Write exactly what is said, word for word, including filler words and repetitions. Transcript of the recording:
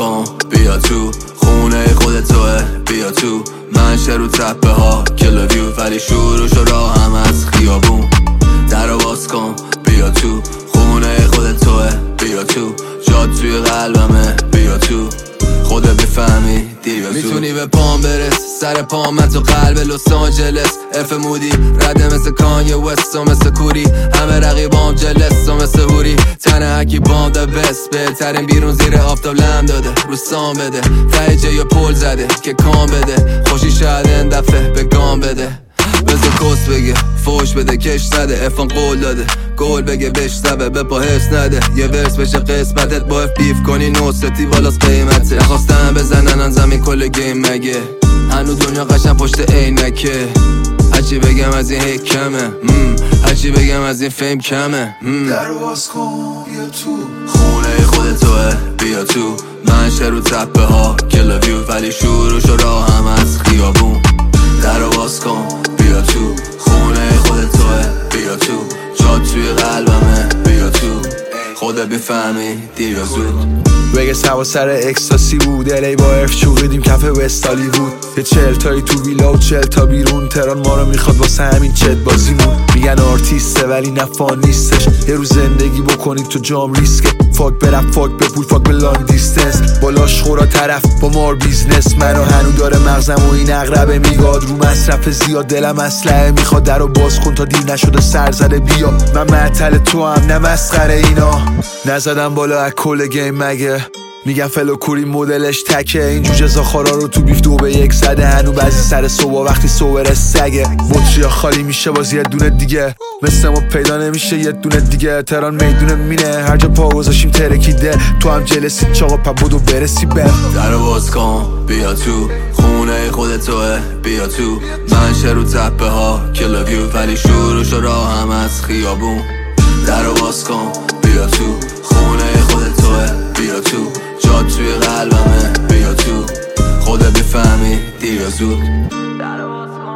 کن بیا تو، خونه خود توه بیا تو، منشه رو تپه ها کلویو ولی شروع شو راه هم از خیابون. در رو باز کن بیا تو، خونه خود توه بیا تو، جاد توی قلبمه بیا تو، خودت بفهمی دیر یا زود. میتونی به پام برس سر پام من تو قلب لس آنجلس، اف مودی رده مثل کانیه وست و مثل کوری، همه رقیبام جلس و مثل هوری، تنه هکی بام دا بست، بهترین بیرون زیر آفتاب لم داده رو سام بده، ته جه یا پول زده که کام بده، خوشی شاید این دفعه به گام بده، بزا کس بگه فوش بده کش زده، افان قول داده گول بگه بشتبه به پا حس نده، یه ورس بشه قسمتت با اف بیف کنی نوستی والاس قیمته، نخواستم بزنن ان زمین کل گیم مگه، هنو دنیا قشن پشت عینکه، هرچی بگم از این هیک کمه، هرچی بگم از این فیم کمه. در باز کن بیا تو، خونه خود توه بیا تو، منشه رو تپه ها کلویو ولی شروع شو راه هم از خیابون. در رو باز کن بیا تو، خونه خود توه بیا تو، جاد توی قلبمه بیا تو، خودت بفهمی دیر یا زود. وگس هوا سر اکستاسی بود، الی با ارف چوقیدیم کف وستالی بود، یه چل تایی تو ویلا و چل تا بیرون، تران ما رو میخواد واسه همین چت بازیمون، میگن آرتیسته ولی نفان نیستش، یه روز زندگی بکنید تو جام ریسکه، فاک برف فاک بپول فاک به لانگ دیستنس، بالاش خورا طرف با مار بیزنس، منو هنو داره مغزم و این اقربه میگاد رو مصرف زیاد، دلم اسلحه میخواد در رو باز کن تا دیر نشده سر زده بیا، من معطل تو هم نه مسخره اینا، نزدم بالا از کل گیم مگه، میگن فلو کوری مدلش تکه، این جوجه زاخارا رو تو بیف دو به یک زده، هنو بعضی سر صبح وقتی صبح سگه، بطریا خالی میشه باز یه دونه دیگه، مثل ما پیدا نمیشه یه دونه دیگه، تران میدونه مینه هر جا پا گذاشیم ترکیده، تو هم جلسی چاقا پا بودو برسی به. در رو باز کن بیا تو، خونه خود توه بیا تو، منشه رو تپه ها کلویو ولی شروع شو راه هم از خیابون. در رو باز کن بیا تو، خونه خود توه بیا تو، جاد توی قلبمه بیا تو، خودت بفهمی دیر یا زود.